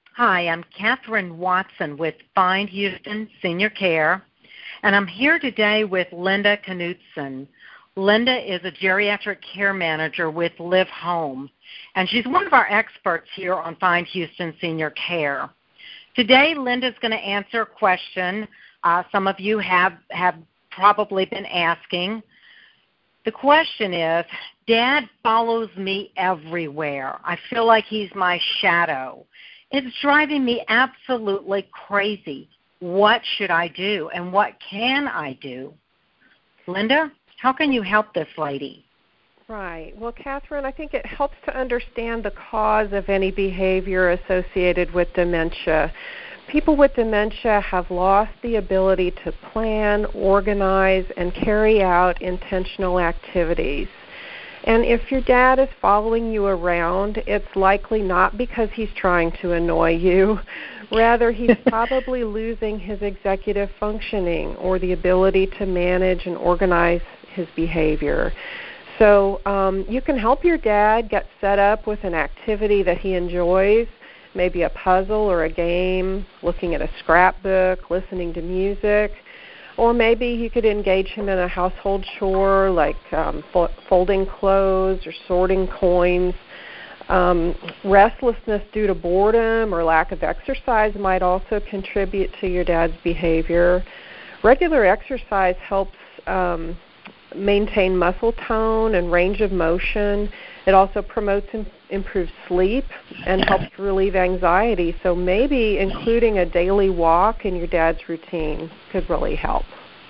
Hi, I'm Catherine Watson with Find Houston Senior Care, and I'm here today with Linda Knutson. Linda is a geriatric care manager with Live Home, and she's one of our experts here on Find Houston Senior Care. Today, Linda's going to answer a question some of you have probably been asking. The question is, Dad follows me everywhere. I feel like he's my shadow. It's driving me absolutely crazy. What should I do, and what can I do? Linda, how can you help this lady? Right. Well, Catherine, I think it helps to understand the cause of any behavior associated with dementia. People with dementia have lost the ability to plan, organize, and carry out intentional activities. And if your dad is following you around, it's likely not because he's trying to annoy you. Rather, he's probably losing his executive functioning or the ability to manage and organize his behavior. So you can help your dad get set up with an activity that he enjoys, maybe a puzzle or a game, looking at a scrapbook, listening to music. Or maybe you could engage him in a household chore like folding clothes or sorting coins. Restlessness due to boredom or lack of exercise might also contribute to your dad's behavior. Regular exercise helps maintain muscle tone and range of motion. It also promotes improved sleep and helps relieve anxiety. So maybe including a daily walk in your dad's routine could really help.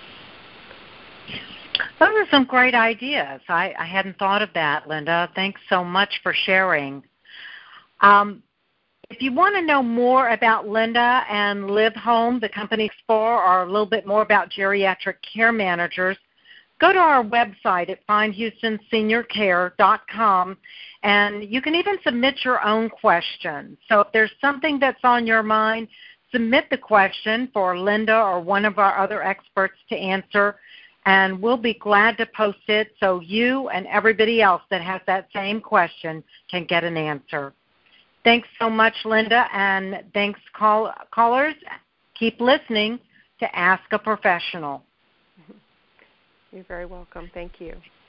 Those are some great ideas. I hadn't thought of that, Linda. Thanks so much for sharing. If you want to know more about Linda and Live Home, the company for, or a little bit more about geriatric care managers, go to our website at findhoustonseniorcare.com, and you can even submit your own question. So if there's something that's on your mind, submit the question for Linda or one of our other experts to answer, and we'll be glad to post it so you and everybody else that has that same question can get an answer. Thanks so much, Linda, and thanks, callers. Keep listening to Ask a Professional. You're very welcome. Thank you.